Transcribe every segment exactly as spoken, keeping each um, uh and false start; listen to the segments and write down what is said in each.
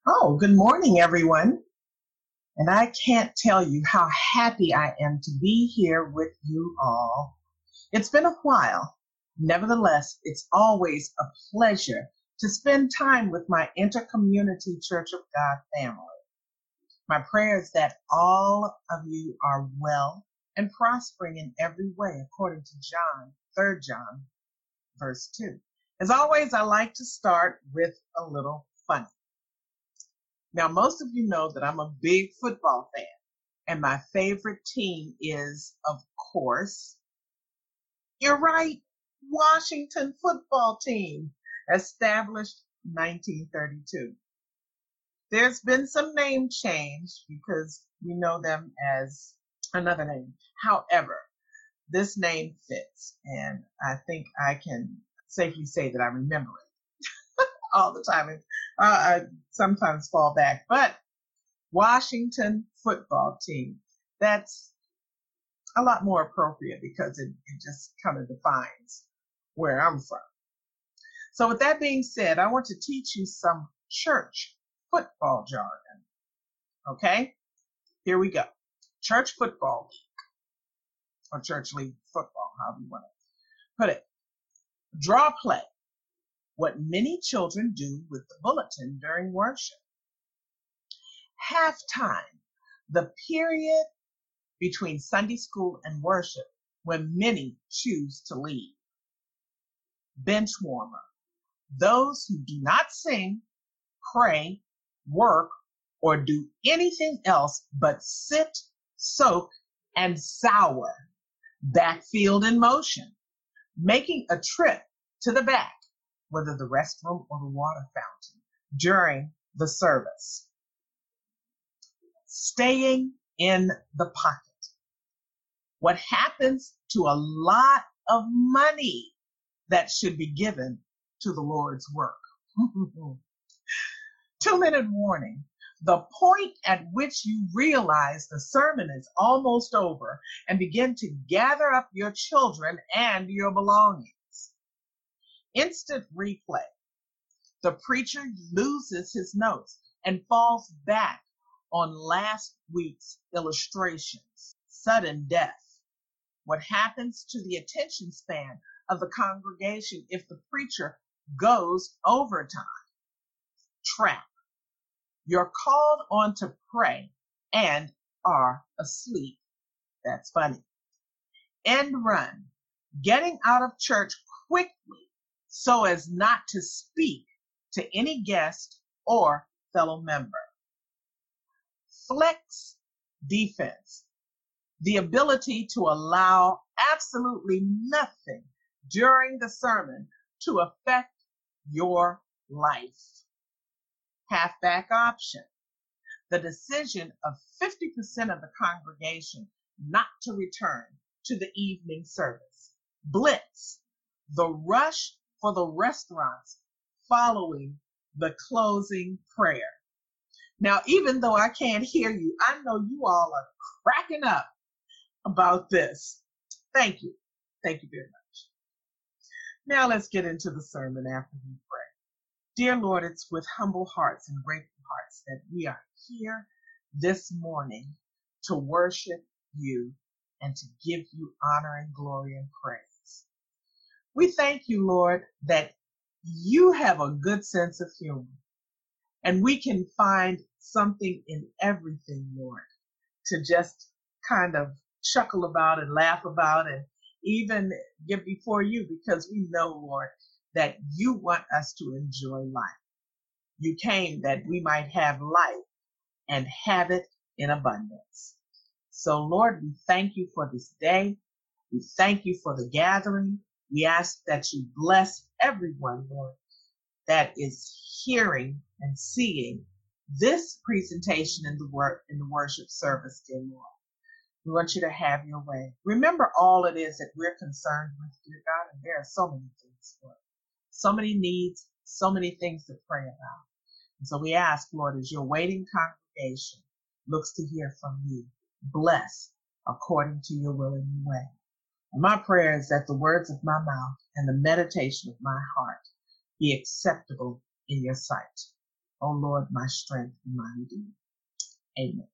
Oh, good morning, everyone. And I can't tell you how happy I am to be here with you all. It's been a while. Nevertheless, it's always a pleasure to spend time with my intercommunity Church of God family. My prayer is that all of you are well and prospering in every way, according to John, third John, verse two. As always, I like to start with a little funny. Now, most of you know that I'm a big football fan, and my favorite team is, of course, you're right, Washington football team, established nineteen thirty-two. There's been some name change because we know them as another name. However, this name fits, and I think I can safely say that I remember it all the time. And, uh, I sometimes fall back, but Washington football team. That's a lot more appropriate because it, it just kind of defines where I'm from. So with that being said, I want to teach you some church football jargon. Okay? Here we go. Church football or church league football, however you want to put it. Draw play. What many children do with the bulletin during worship. Halftime. The period between Sunday school and worship when many choose to leave. Bench warmer. Those who do not sing, pray, work, or do anything else but sit, soak, and sour. Backfield in motion. Making a trip to the back, whether the restroom or the water fountain, during the service. Staying in the pocket. What happens to a lot of money that should be given to the Lord's work. Two minute warning. The point at which you realize the sermon is almost over and begin to gather up your children and your belongings. Instant replay. The preacher loses his notes and falls back on last week's illustrations. Sudden death. What happens to the attention span of the congregation if the preacher goes overtime? Trap. You're called on to pray and are asleep. That's funny. End run. Getting out of church quickly so as not to speak to any guest or fellow member. Flex defense. The ability to allow absolutely nothing during the sermon to affect your life. Halfback option. The decision of fifty percent of the congregation not to return to the evening service. Blitz. The rush for the restaurants following the closing prayer. Now, even though I can't hear you, I know you all are cracking up about this. Thank you. Thank you very much. Now let's get into the sermon after we pray. Dear Lord, it's with humble hearts and grateful hearts that we are here this morning to worship you and to give you honor and glory and praise. We thank you, Lord, that you have a good sense of humor and we can find something in everything, Lord, to just kind of chuckle about and laugh about and even get before you because we know, Lord, that you want us to enjoy life. You came that we might have life and have it in abundance. So, Lord, we thank you for this day. We thank you for the gathering. We ask that you bless everyone, Lord, that is hearing and seeing this presentation in the work in the worship service, dear Lord. We want you to have your way. Remember all it is that we're concerned with, dear God, and there are so many things, Lord. So many needs, so many things to pray about. And so we ask, Lord, as your waiting congregation looks to hear from you, bless according to your will and your way. And my prayer is that the words of my mouth and the meditation of my heart be acceptable in your sight. O Lord, my strength and my redeemer. Amen.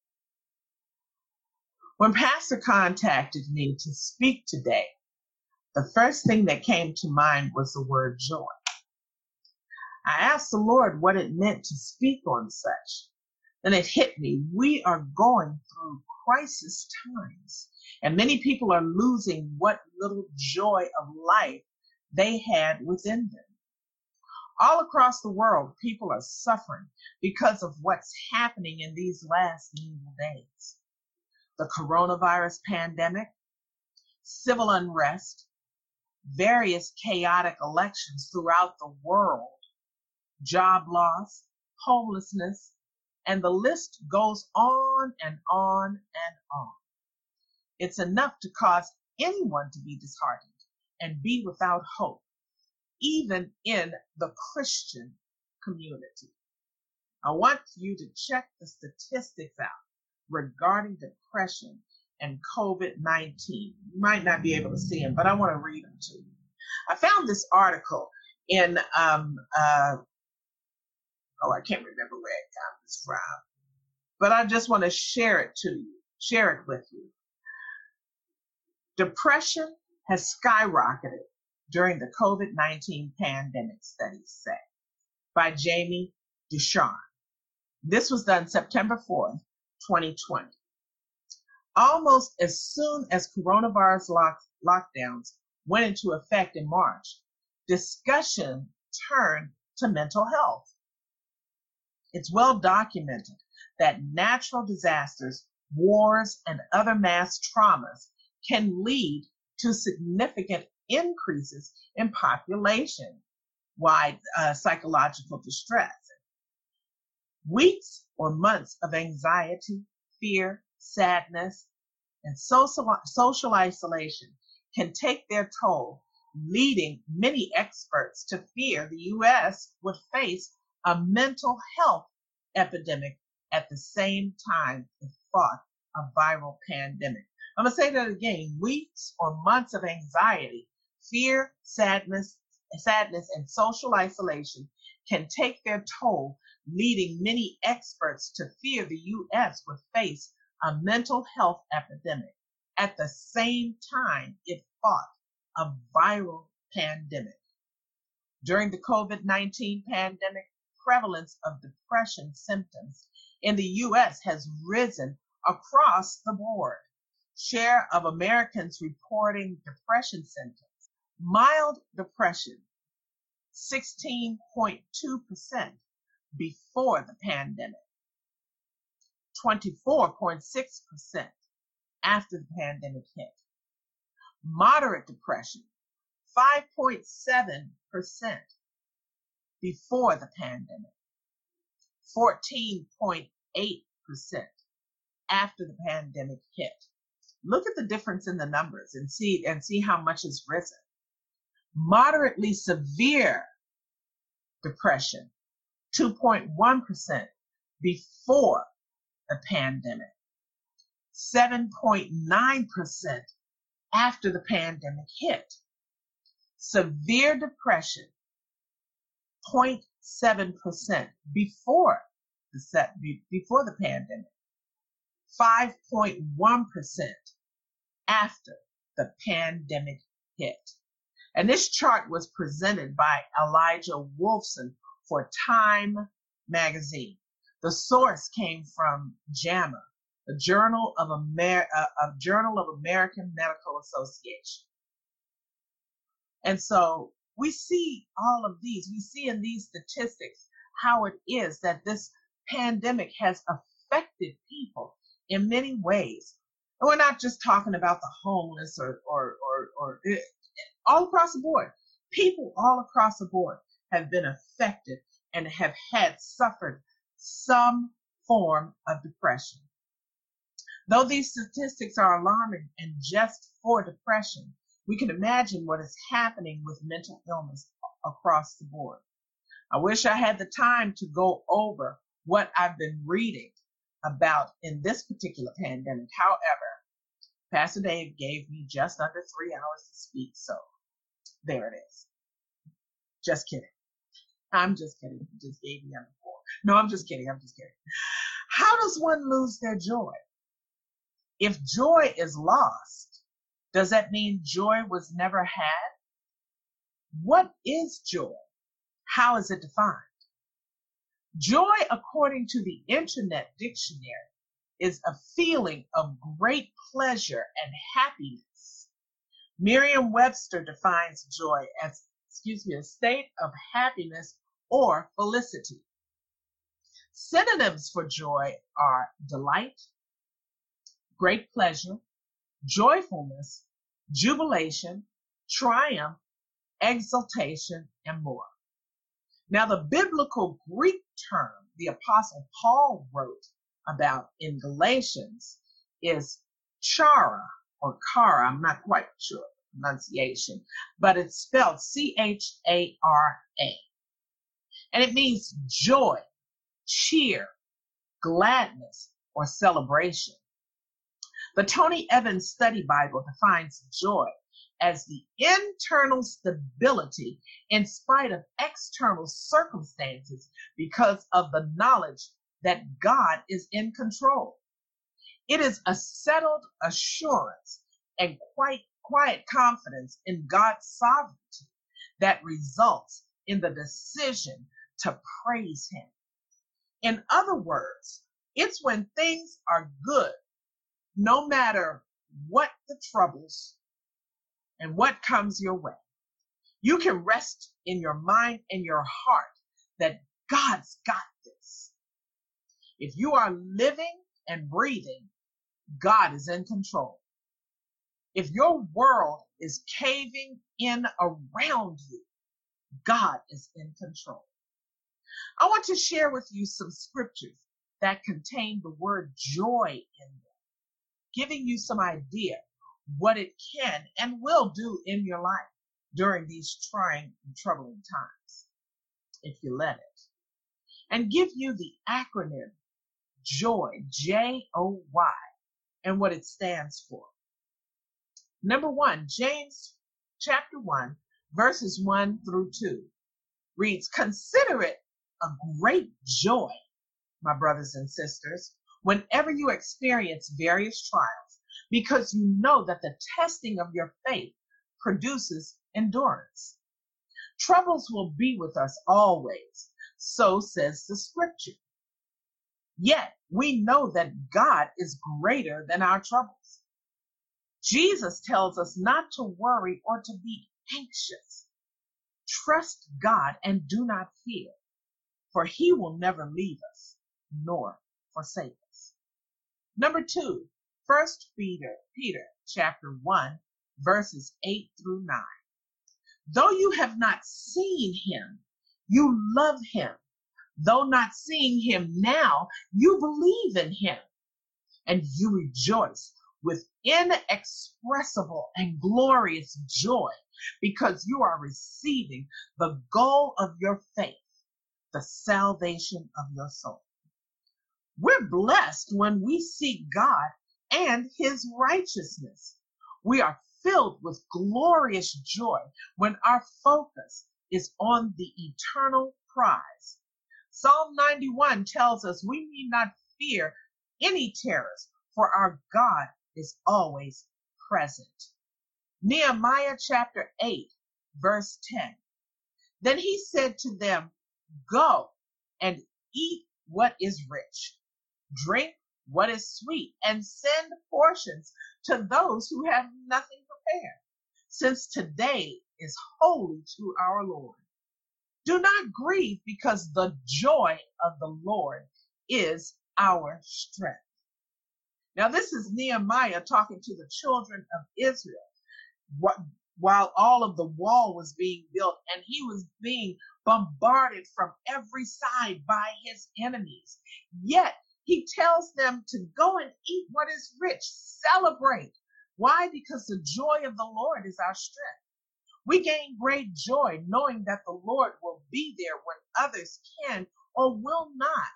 When Pastor contacted me to speak today, the first thing that came to mind was the word joy. I asked the Lord what it meant to speak on such. And it hit me. We are going through crisis times, and many people are losing what little joy of life they had within them. All across the world, people are suffering because of what's happening in these last evil days. The coronavirus pandemic, civil unrest, various chaotic elections throughout the world, job loss, homelessness, and the list goes on and on and on. It's enough to cause anyone to be disheartened and be without hope, even in the Christian community. I want you to check the statistics out regarding depression and COVID nineteen. You might not be able to see them, but I want to read them to you. I found this article in, um, uh, oh, I can't remember where it comes from, but I just want to share it to you, share it with you. Depression has skyrocketed during the COVID nineteen pandemic, studies say, by Jamie Ducharme. This was done September fourth, twenty twenty. Almost as soon as coronavirus lock, lockdowns went into effect in March, discussion turned to mental health. It's well documented that natural disasters, wars, and other mass traumas can lead to significant increases in population-wide uh, psychological distress. Weeks or months of anxiety, fear, sadness, and social, social isolation can take their toll, leading many experts to fear the U S would face a mental health epidemic at the same time it fought a viral pandemic. I'm going to say that again. Weeks or months of anxiety, fear, sadness, sadness, and social isolation can take their toll, leading many experts to fear the U S would face a mental health epidemic at the same time it fought a viral pandemic. During the COVID nineteen pandemic, prevalence of depression symptoms in the U S has risen across the board. Share of Americans reporting depression symptoms. Mild depression, sixteen point two percent before the pandemic, twenty-four point six percent after the pandemic hit. Moderate depression, five point seven percent before the pandemic, fourteen point eight percent after the pandemic hit. Look at the difference in the numbers and see and see how much has risen. Moderately severe depression, two point one percent before the pandemic, seven point nine percent after the pandemic hit. Severe depression, zero point seven percent before the set, before the pandemic, five point one percent after the pandemic hit. And this chart was presented by Elijah Wolfson for Time magazine. The source came from JAMA, the Journal of, Amer- uh, of Journal of American Medical Association. And so we see all of these, we see in these statistics how it is that this pandemic has affected people in many ways. And we're not just talking about the homeless or, or, or, or it, all across the board. People all across the board have been affected and have had suffered some form of depression. Though these statistics are alarming and just for depression, we can imagine what is happening with mental illness across the board. I wish I had the time to go over what I've been reading about in this particular pandemic. However, Pastor Dave gave me just under three hours to speak, so there it is. Just kidding. I'm just kidding. He just gave me under four. No, I'm just kidding. I'm just kidding. How does one lose their joy? If joy is lost, does that mean joy was never had? What is joy? How is it defined? Joy, according to the Internet Dictionary, is a feeling of great pleasure and happiness. Merriam-Webster defines joy as, excuse me, a state of happiness or felicity. Synonyms for joy are delight, great pleasure, joyfulness, jubilation, triumph, exultation, and more. Now, the biblical Greek term the Apostle Paul wrote about in Galatians is chara or chara. I'm not quite sure the pronunciation, but it's spelled C H A R A. And it means joy, cheer, gladness, or celebration. The Tony Evans Study Bible defines joy as the internal stability in spite of external circumstances because of the knowledge that God is in control. It is a settled assurance and quite quiet confidence in God's sovereignty that results in the decision to praise Him. In other words, it's when things are good, no matter what the troubles and what comes your way. You can rest in your mind and your heart that God's got this. If you are living and breathing, God is in control. If your world is caving in around you, God is in control. I want to share with you some scriptures that contain the word joy in them, giving you some idea what it can and will do in your life during these trying and troubling times, if you let it. And give you the acronym JOY, J O Y, and what it stands for. Number one, James chapter one, verses one through two reads, "Consider it a great joy, my brothers and sisters, whenever you experience various trials, because you know that the testing of your faith produces endurance. Troubles will be with us always, so says the scripture. Yet we know that God is greater than our troubles. Jesus tells us not to worry or to be anxious. Trust God and do not fear, for He will never leave us nor forsake us." Number two, First Peter, Peter chapter one, verses eight through nine. "Though you have not seen Him, you love Him. Though not seeing Him now, you believe in Him, and you rejoice with inexpressible and glorious joy because you are receiving the goal of your faith, the salvation of your soul." We're blessed when we seek God and His righteousness. We are filled with glorious joy when our focus is on the eternal prize. Psalm ninety-one tells us we need not fear any terrors, for our God is always present. Nehemiah chapter eight, verse ten. "Then he said to them, Go and eat what is rich, drink what is sweet, and send portions to those who have nothing prepared, since today is holy to our Lord. Do not grieve, because the joy of the Lord is our strength." Now, this is Nehemiah talking to the children of Israel while all of the wall was being built and he was being bombarded from every side by his enemies. Yet he tells them to go and eat what is rich, celebrate. Why? Because the joy of the Lord is our strength. We gain great joy knowing that the Lord will be there when others can or will not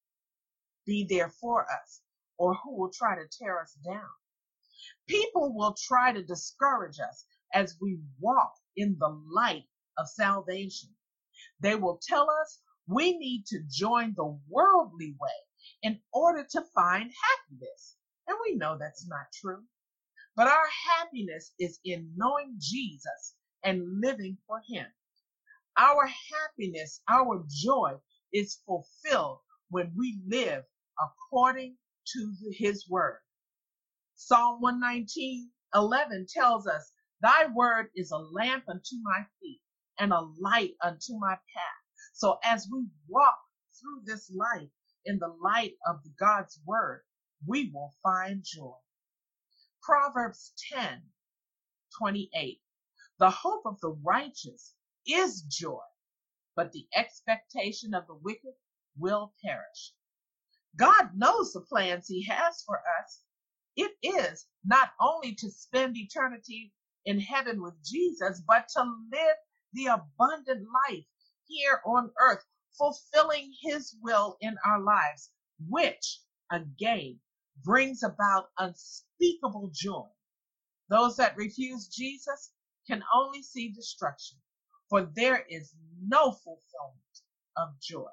be there for us, or who will try to tear us down. People will try to discourage us as we walk in the light of salvation. They will tell us We need to join the worldly way in order to find happiness. And we know that's not true. But our happiness is in knowing Jesus and living for him. Our happiness, our joy is fulfilled when we live according to his word. Psalm one nineteen, eleven tells us, thy word is a lamp unto my feet and a light unto my path. So as we walk through this life in the light of God's word, we will find joy. Proverbs ten, twenty-eight. The hope of the righteous is joy, but the expectation of the wicked will perish. God knows the plans he has for us. It is not only to spend eternity in heaven with Jesus, but to live the abundant life here on earth, fulfilling his will in our lives, which again brings about unspeakable joy. Those that refuse Jesus can only see destruction, for there is no fulfillment of joy.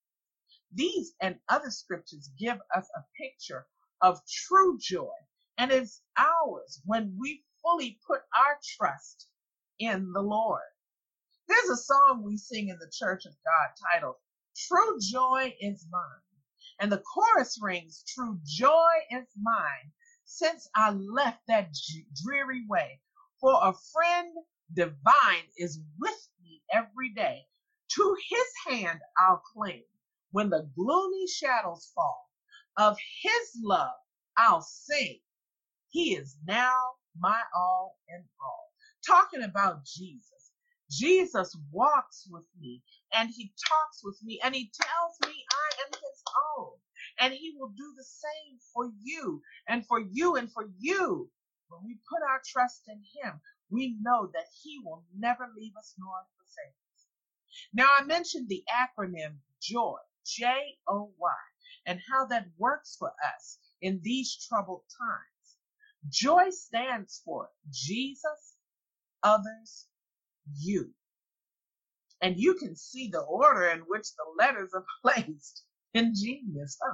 These and other scriptures give us a picture of true joy, and it's ours when we fully put our trust in the Lord. There's a song we sing in the Church of God titled, True Joy is Mine. And the chorus rings, true joy is mine, since I left that dreary way. For a friend divine is with me every day. To his hand I'll cling. When the gloomy shadows fall, of his love I'll sing. He is now my all in all. Talking about Jesus. Jesus walks with me and he talks with me and he tells me I am his own. And he will do the same for you and for you and for you. When we put our trust in him, we know that he will never leave us nor forsake us. Now, I mentioned the acronym JOY, J O Y, and how that works for us in these troubled times. Joy stands for Jesus, others, you. And you can see the order in which the letters are placed. Ingenious, huh?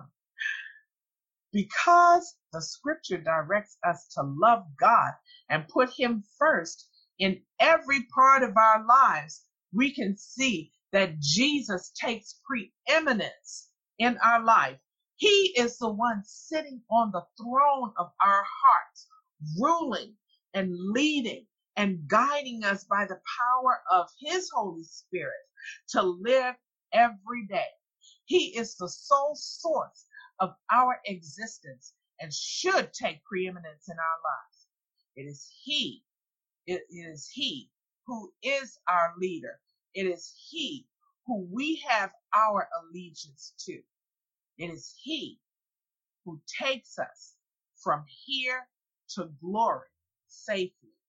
Because the scripture directs us to love God and put him first in every part of our lives, we can see that Jesus takes preeminence in our life. He is the one sitting on the throne of our hearts, ruling and leading and guiding us by the power of his Holy Spirit to live every day. He is the sole source of our existence and should take preeminence in our lives. It is he, it is he who is our leader. It is he who we have our allegiance to. It is he who takes us from here to glory safely.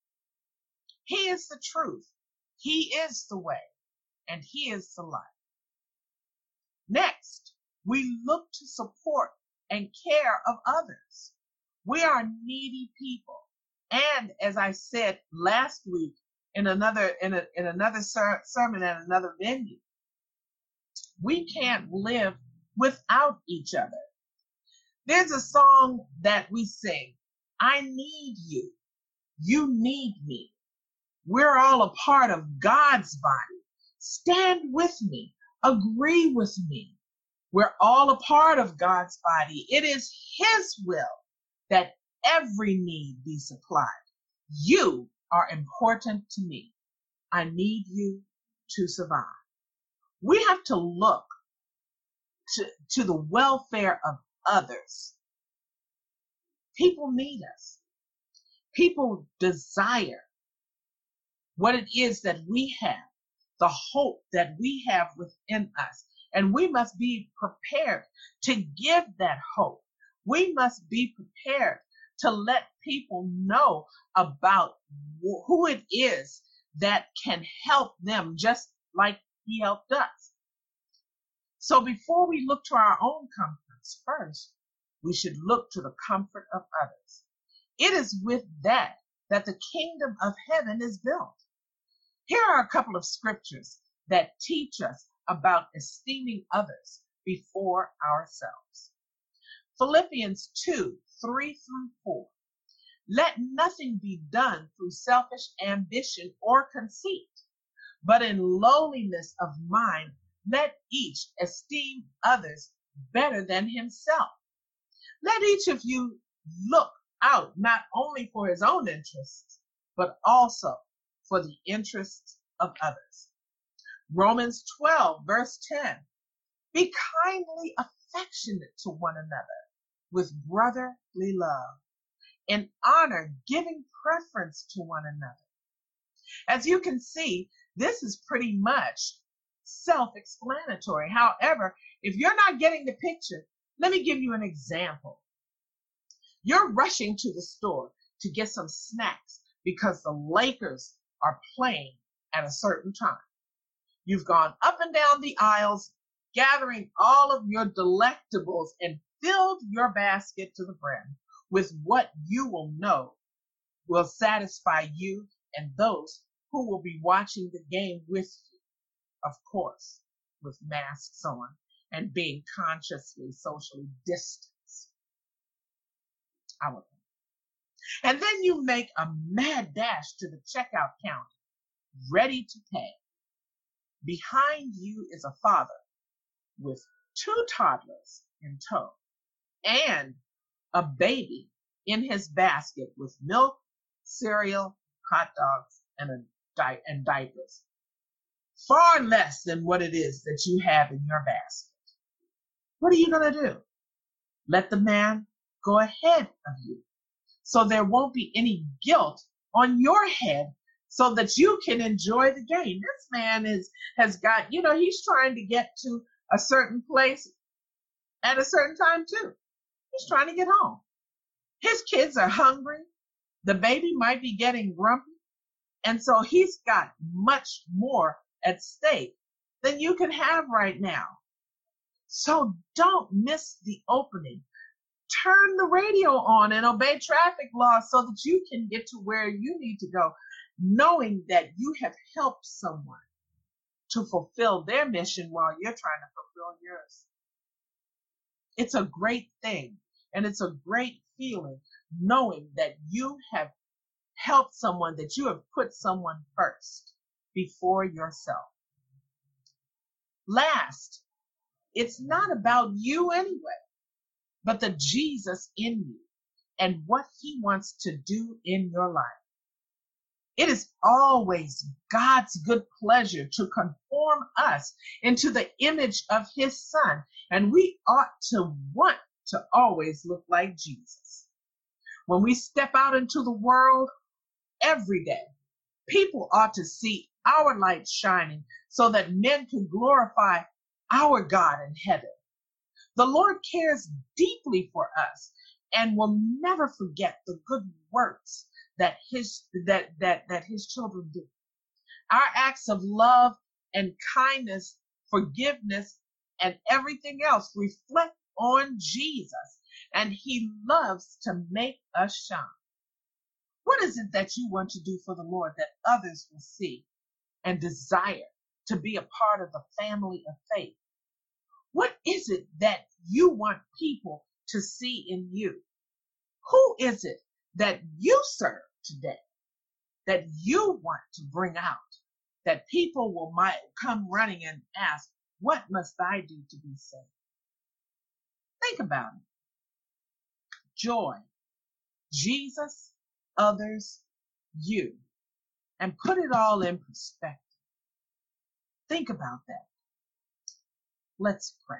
He is the truth. He is the way, and he is the life. Next, we look to support and care of others. We are needy people. And as I said last week in another, in, a, in another ser- sermon at another venue, we can't live without each other. There's a song that we sing, I need you. You need me. We're all a part of God's body. Stand with me. Agree with me. We're all a part of God's body. It is his will that every need be supplied. You are important to me. I need you to survive. We have to look to, to the welfare of others. People need us. People desire what it is that we have, the hope that we have within us. And we must be prepared to give that hope. We must be prepared to let people know about who it is that can help them just like he helped us. So before we look to our own comforts first, we should look to the comfort of others. It is with that that the kingdom of heaven is built. Here are a couple of scriptures that teach us about esteeming others before ourselves. Philippians two, three through four. Let nothing be done through selfish ambition or conceit, but in lowliness of mind, let each esteem others better than himself. Let each of you look out not only for his own interests, but also for the interests of others. Romans twelve, verse ten. Be kindly affectionate to one another with brotherly love, in honor, giving preference to one another. As you can see, this is pretty much self-explanatory. However, if you're not getting the picture, let me give you an example. You're rushing to the store to get some snacks because the Lakers are playing at a certain time. You've gone up and down the aisles, gathering all of your delectables and filled your basket to the brim with what you will know will satisfy you and those who will be watching the game with you, of course, with masks on and being consciously socially distanced. I would. And then you make a mad dash to the checkout counter, ready to pay. Behind you is a father with two toddlers in tow and a baby in his basket with milk, cereal, hot dogs, and, a di- and diapers. Far less than what it is that you have in your basket. What are you going to do? Let the man go ahead of you so there won't be any guilt on your head so that you can enjoy the game. This man is has got, you know, he's trying to get to a certain place at a certain time too. He's trying to get home. His kids are hungry. The baby might be getting grumpy. And so he's got much more at stake than you can have right now. So don't miss the opening. Turn the radio on and obey traffic laws so that you can get to where you need to go, knowing that you have helped someone to fulfill their mission while you're trying to fulfill yours. It's a great thing, and it's a great feeling knowing that you have helped someone, that you have put someone first before yourself. Last, it's not about you anyway, but the Jesus in you and what he wants to do in your life. It is always God's good pleasure to conform us into the image of his son, and we ought to want to always look like Jesus. When we step out into the world every day, people ought to see our light shining so that men can glorify our God in heaven. The Lord cares deeply for us and will never forget the good works that his that that that his children do. Our acts of love and kindness, forgiveness, and everything else reflect on Jesus, and he loves to make us shine. What is it that you want to do for the Lord that others will see and desire to be a part of the family of faith? What is it that you want people to see in you? Who is it that you serve today that you want to bring out, that people will might come running and ask, what must I do to be saved? Think about it. Joy, Jesus, others, you, and put it all in perspective. Think about that. Let's pray.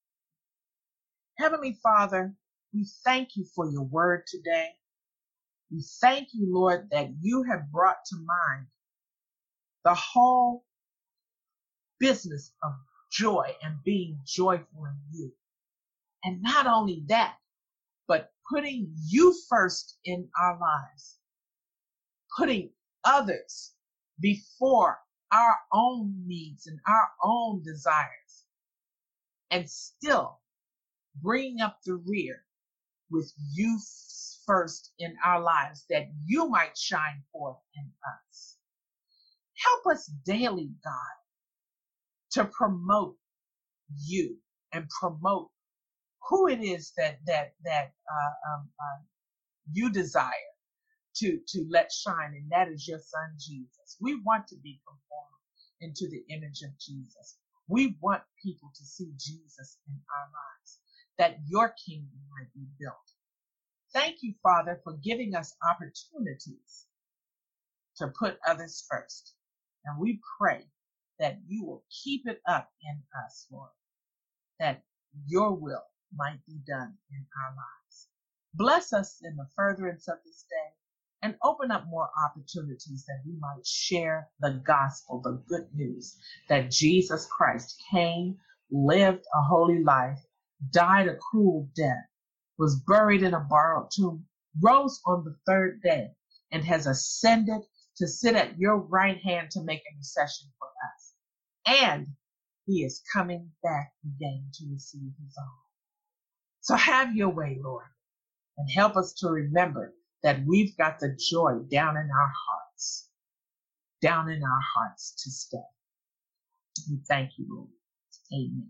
Heavenly Father, we thank you for your word today. We thank you, Lord, that you have brought to mind the whole business of joy and being joyful in you. And not only that, but putting you first in our lives, putting others before our own needs and our own desires, and still bringing up the rear with you first in our lives, that you might shine forth in us. Help us daily, God, to promote you and promote who it is that that that uh, um, uh, you desire to to let shine, and that is your son Jesus. We want to be conformed into the image of Jesus. We want people to see Jesus in our lives, that your kingdom might be built. Thank you, Father, for giving us opportunities to put others first. And we pray that you will keep it up in us, Lord, that your will might be done in our lives. Bless us in the furtherance of this day and open up more opportunities that we might share the gospel, the good news that Jesus Christ came, lived a holy life, died a cruel death, was buried in a borrowed tomb, rose on the third day, and has ascended to sit at your right hand to make intercession for us. And he is coming back again to receive his own. So have your way, Lord, and help us to remember that we've got the joy down in our hearts, down in our hearts to stay. We thank you, Lord. Amen.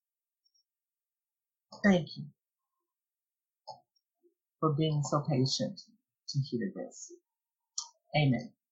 Thank you for being so patient to hear this. Amen.